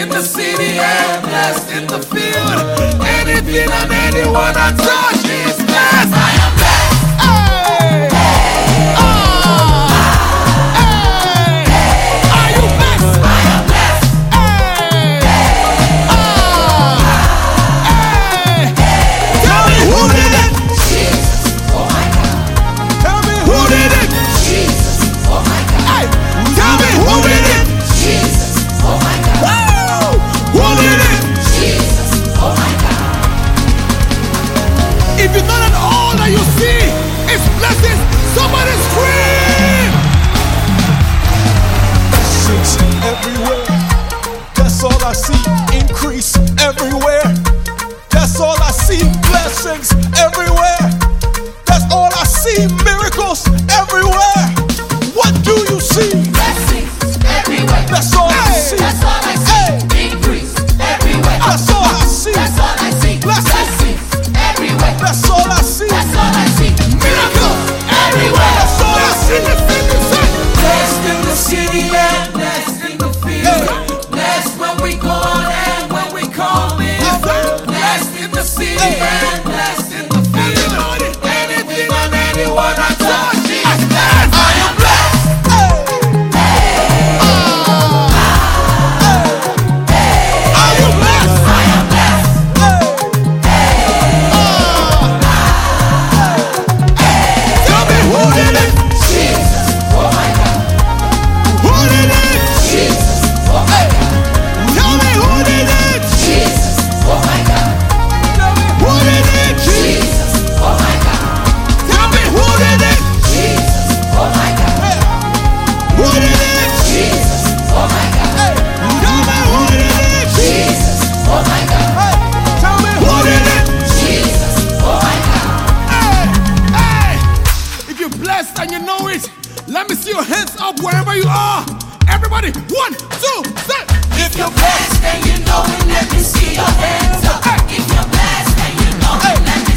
in the city and blessed in the field. Anything and anyone I touch is blessed. I am blessed. Hey! Hey! Are you blessed? I am blessed. Hey! Tell me who did it? Jesus. Oh my God. Tell me who did it? Jesus. Oh my God. Hey! Tell me who did it? Jesus. Oh my God. Woo! Who did it? Jesus. Oh my God. If you know that all that you see is blessings, somebody scream! Blessings everywhere. That's all I see. Increase everywhere. That's all I see. Blessings everywhere. That's all I see. Miracles everywhere. What do you see? Blessings everywhere. That's all I see. That's all I see. Increase everywhere. That's all I see. That's all I see. Blessings everywhere. That's all I see. That's all I see. Miracles everywhere. That's all I see. Blessed in the city and blessed in the field. Blessed when we go out and when we come in. Blessed in the city and blessed in the field. Anything and anyone I touch is blessed. I am blessed. Are you blessed? I am blessed. Tell me who did it? Jesus. Oh my God. Who did it? Jesus. Oh my God. Tell me who did it? Jesus. Oh my God. Who did it? Jesus. Oh my God. Tell me who did it? Jesus. Oh my God. Who did it? Jesus. Oh my God. Tell me who did it? Jesus. Oh my God. Tell me who did it? Jesus. Oh my God. Hey! If you're blessed and you know it, let me see your hands up wherever you are. Everybody, 1, 2, 3. If you're blessed and you know it, let me see your hands up. If you're blessed and you know it, let me